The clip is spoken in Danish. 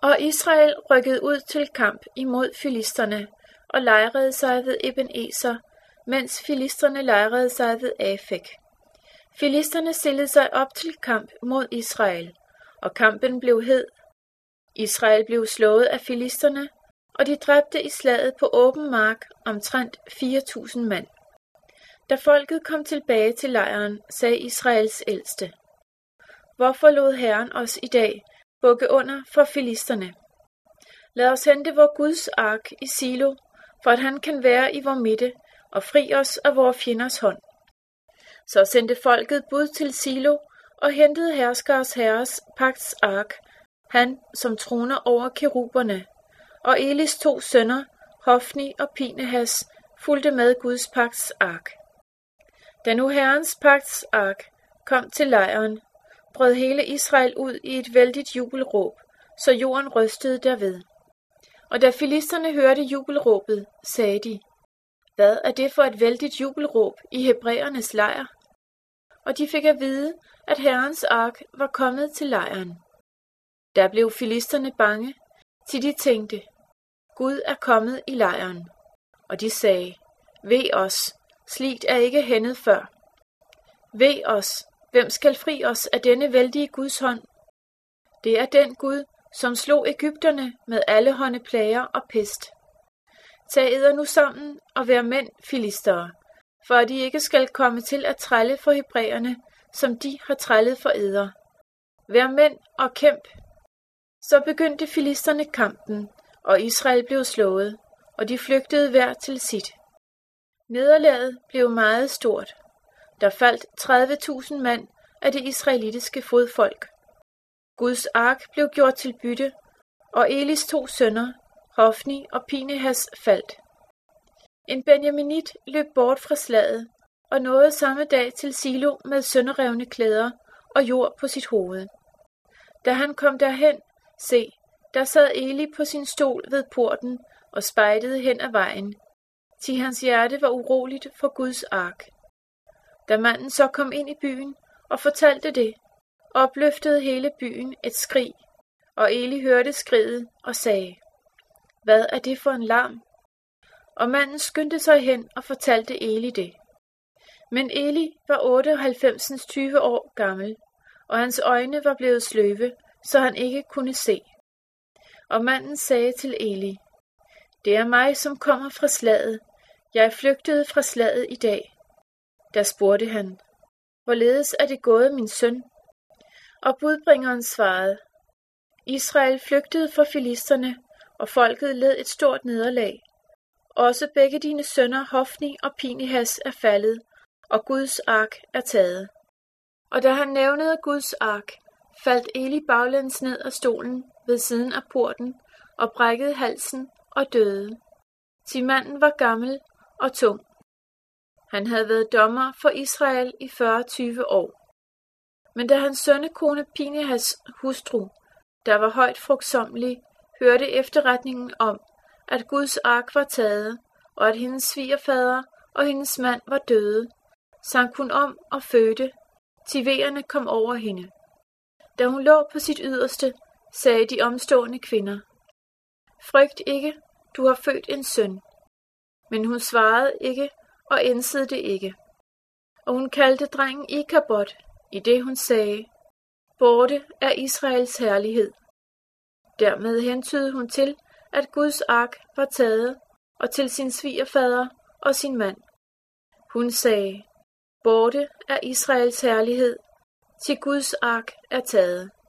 Og Israel rykkede ud til kamp imod filisterne og lejrede sig ved Eben-Eser, mens filisterne lejrede sig ved Afek. Filisterne stillede sig op til kamp mod Israel, og kampen blev hed. Israel blev slået af filisterne, og de dræbte i slaget på åben mark omtrent 4.000 mand. Da folket kom tilbage til lejren, sagde Israels ældste: Hvorfor lod Herren os i dag bukke under for filisterne? Lad os hente vor Guds ark i Silo, for at han kan være i vor midte og fri os af vores fjenders hånd. Så sendte folket bud til Silo og hentede herskers herres pagts ark, han som troner over keruberne, og Elis 2 sønner, Hofni og Pinehas, fulgte med Guds pagts ark. Da nu Herrens pagts ark kom til lejren, brød hele Israel ud i et vældigt jubelråb, så jorden rystede derved. Og da filisterne hørte jubelråbet, sagde de: Hvad er det for et vældigt jubelråb i hebræernes lejr? Og de fik at vide, at Herrens ark var kommet til lejren. Der blev filisterne bange, til de tænkte: Gud er kommet i lejren. Og de sagde: Ve os, slikt er ikke hændet før. Ve os, hvem skal fri os af denne vældige Guds hånd? Det er den Gud, som slog Egypterne med allehånde plager og pest. Tag eder nu sammen og vær mænd, filistere, for at I ikke skal komme til at trælle for hebræerne, som de har trællet for eder. Vær mænd og kæmp. Så begyndte filisterne kampen, og Israel blev slået, og de flygtede hver til sit. Nederlaget blev meget stort. Der faldt 30.000 mand af det israelitiske fodfolk. Guds ark blev gjort til bytte, og Elis 2 sønner, Hofni og Pinehas, faldt. En benjaminit løb bort fra slaget og nåede samme dag til Silo med sønderrevne klæder og jord på sit hoved. Da han kom derhen, se, der sad Eli på sin stol ved porten og spejdede hen ad vejen, til hans hjerte var uroligt for Guds ark. Da manden så kom ind i byen og fortalte det, opløftede hele byen et skrig, og Eli hørte skriget og sagde: Hvad er det for en larm? Og manden skyndte sig hen og fortalte Eli det. Men Eli var 98 år gammel, og hans øjne var blevet sløve, så han ikke kunne se. Og manden sagde til Eli: Det er mig, som kommer fra slaget. Jeg flygtede fra slaget i dag. Da spurgte han: Hvorledes er det gået, min søn? Og budbringeren svarede: Israel flygtede for filisterne, og folket led et stort nederlag. Også begge dine sønner Hofni og Pinehas er faldet, og Guds ark er taget. Og da han nævnede Guds ark, faldt Eli baglæns ned af stolen ved siden af porten og brækkede halsen og døde. Til manden var gammel og tung. Han havde været dommer for Israel i 40 år. Men da hans sønnekone Pinehas hustru, der var højt frugtsommelig, hørte efterretningen om, at Guds ark var taget, og at hendes svigerfader og hendes mand var døde, sank hun om og fødte, til veerne kom over hende. Da hun lå på sit yderste, sagde de omstående kvinder: Frygt ikke, du har født en søn. Men hun svarede ikke og ænsede det ikke. Og hun kaldte drengen Ikabod, i det hun sagde: Borte er Israels herlighed. Dermed hentydede hun til, at Guds ark var taget, og til sin svigerfader og sin mand. Hun sagde: Borte er Israels herlighed, til Guds ark er taget.